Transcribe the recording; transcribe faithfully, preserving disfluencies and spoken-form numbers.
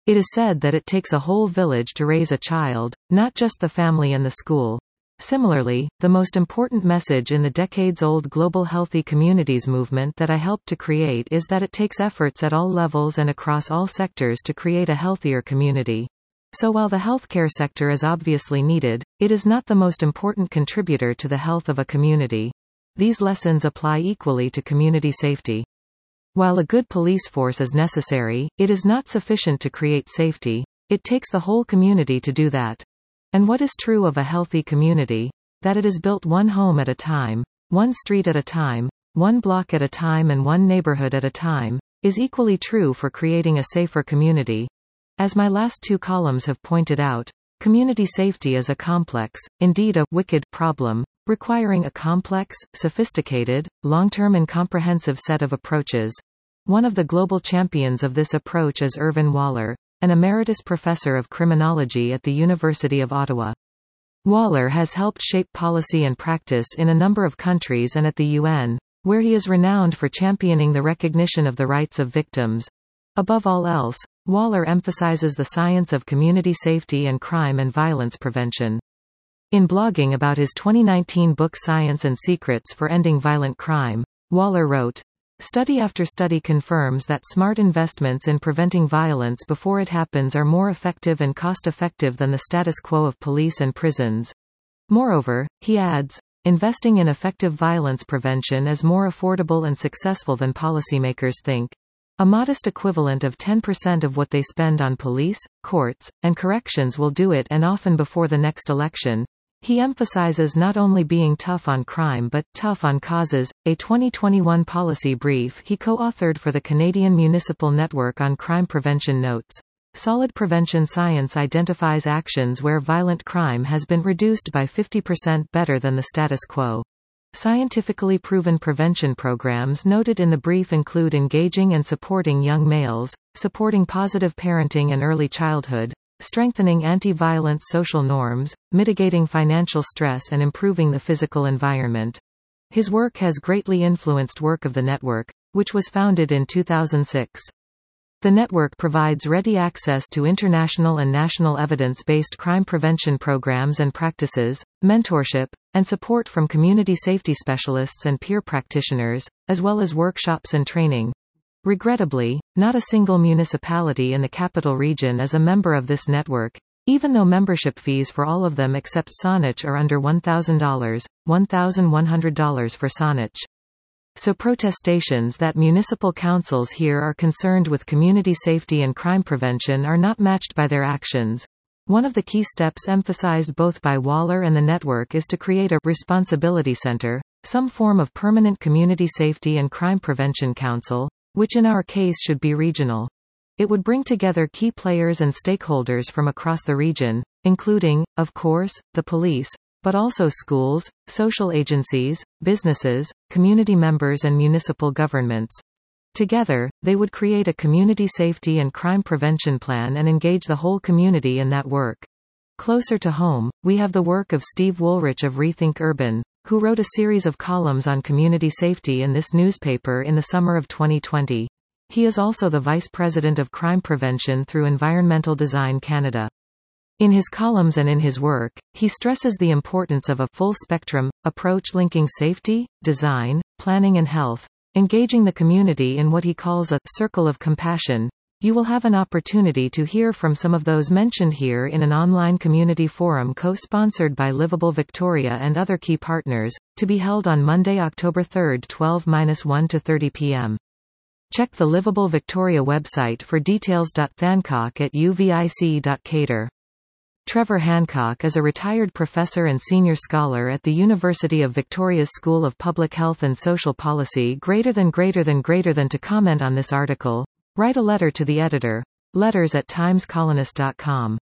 It is said that it takes a whole village to raise a child, not just the family and the school. Similarly, the most important message in the decades-old Global Healthy Communities movement that I helped to create is that it takes efforts at all levels and across all sectors to create a healthier community. So while the healthcare sector is obviously needed, it is not the most important contributor to the health of a community. These lessons apply equally to community safety. While a good police force is necessary, it is not sufficient to create safety. It takes the whole community to do that. And what is true of a healthy community? That it is built one home at a time, one street at a time, one block at a time and one neighborhood at a time, is equally true for creating a safer community. As my last two columns have pointed out, community safety is a complex, indeed a wicked problem, requiring a complex, sophisticated, long-term and comprehensive set of approaches. One of the global champions of this approach is Irvin Waller, an emeritus professor of criminology at the University of Ottawa. Waller has helped shape policy and practice in a number of countries and at the U N, where he is renowned for championing the recognition of the rights of victims. Above all else, Waller emphasizes the science of community safety and crime and violence prevention. In blogging about his twenty nineteen book Science and Secrets for Ending Violent Crime, Waller wrote, "Study after study confirms that smart investments in preventing violence before it happens are more effective and cost-effective than the status quo of police and prisons." Moreover, he adds, investing in effective violence prevention is more affordable and successful than policymakers think. A modest equivalent of ten percent of what they spend on police, courts, and corrections will do it, and often before the next election. He emphasizes not only being tough on crime but tough on causes. A twenty twenty-one policy brief he co-authored for the Canadian Municipal Network on Crime Prevention notes, "Solid prevention science identifies actions where violent crime has been reduced by fifty percent better than the status quo." Scientifically proven prevention programs noted in the brief include engaging and supporting young males, supporting positive parenting and early childhood, strengthening anti-violence social norms, mitigating financial stress and improving the physical environment. His work has greatly influenced work of the network, which was founded in two thousand six. The network provides ready access to international and national evidence-based crime prevention programs and practices, mentorship, and support from community safety specialists and peer practitioners, as well as workshops and training. Regrettably, not a single municipality in the capital region is a member of this network, even though membership fees for all of them except Saanich are under one thousand dollars, one thousand one hundred dollars for Saanich. So protestations that municipal councils here are concerned with community safety and crime prevention are not matched by their actions. One of the key steps emphasized both by Waller and the network is to create a responsibility center, some form of permanent community safety and crime prevention council, which in our case should be regional. It would bring together key players and stakeholders from across the region, including, of course, the police, but also schools, social agencies, businesses, community members and municipal governments. Together, they would create a community safety and crime prevention plan and engage the whole community in that work. Closer to home, we have the work of Steve Woolrich of Rethink Urban, who wrote a series of columns on community safety in this newspaper in the summer of twenty twenty. He is also the Vice President of Crime Prevention through Environmental Design Canada. In his columns and in his work, he stresses the importance of a full-spectrum approach linking safety, design, planning and health, engaging the community in what he calls a circle of compassion. You will have an opportunity to hear from some of those mentioned here in an online community forum co-sponsored by Livable Victoria and other key partners, to be held on Monday, October third, twelve to one to thirty p m Check the Livable Victoria website for details. Thancock at u v i c dot cater. Trevor Hancock is a retired professor and senior scholar at the University of Victoria's School of Public Health and Social Policy. Greater than greater than greater than to comment on this article, write a letter to the editor. Letters at times colonist dot com.